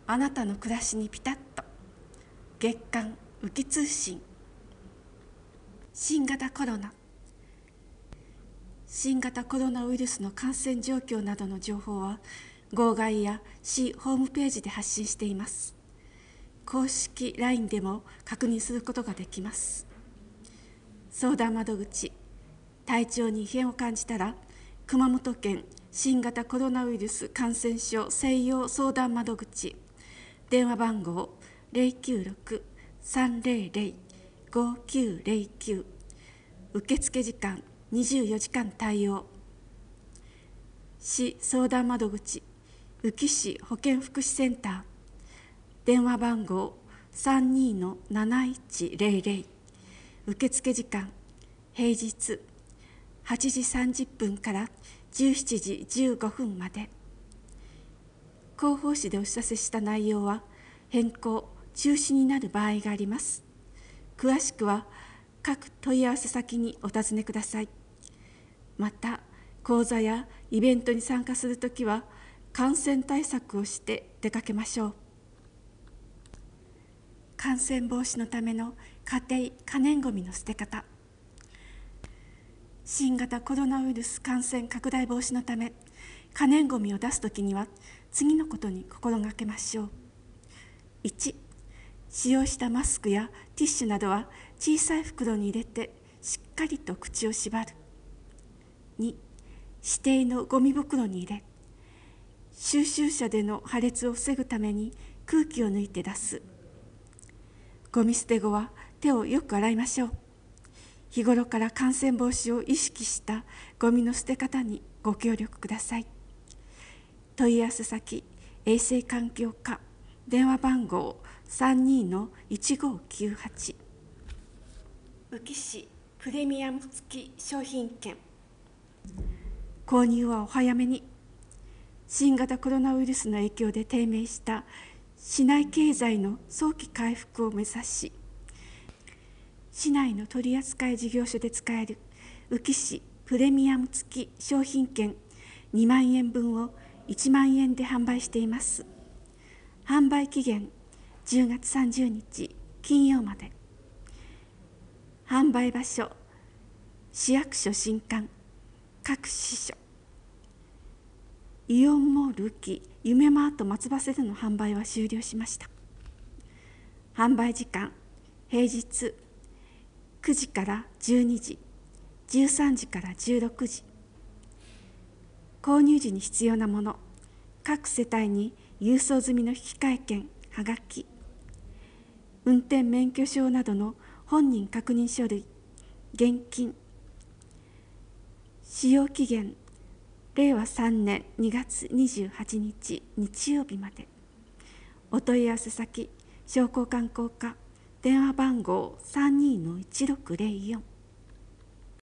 あなたの暮らしにピタッと。月刊ウキ通信。新型コロナウイルスの感染状況などの情報は号外や市ホームページで発信しています。公式 LINE でも確認することができます。相談窓口、体調に異変を感じたら熊本県新型コロナウイルス感染症専用相談窓口、電話番号 096-300-5909、受付時間24時間対応。市相談窓口宇城市保健福祉センター、電話番号 32-7100、受付時間平日8時30分から17時15分まで。広報誌でお知らせした内容は変更・中止になる場合があります。詳しくは各問い合わせ先にお尋ねください。また、講座やイベントに参加するときは感染対策をして出かけましょう。感染防止のための家庭可燃ごみの捨て方。新型コロナウイルス感染拡大防止のため、可燃ごみを出すときには次のことに心がけましょう。1、使用したマスクやティッシュなどは小さい袋に入れてしっかりと口を縛る。2、指定のゴミ袋に入れ、収集車での破裂を防ぐために空気を抜いて出す。ゴミ捨て後は手をよく洗いましょう。日頃から感染防止を意識したゴミの捨て方にご協力ください。問い合わせ先、衛生環境課、電話番号 32-1598。宇城市プレミアム付き商品券。購入はお早めに。新型コロナウイルスの影響で低迷した市内経済の早期回復を目指し、市内の取扱事業所で使える宇城市プレミアム付き商品券2万円分を1万円で販売しています。販売期限10月30日金曜まで。販売場所、市役所新館、各支所。イオンモール宇城夢マート松葉瀬での販売は終了しました。販売時間、平日9時から12時、13時から16時。購入時に必要なもの、各世帯に郵送済みの引換券、はがき、運転免許証などの本人確認書類、現金。使用期限、令和3年2月28日日曜日まで。お問い合わせ先、商工観光課、電話番号 32-1604。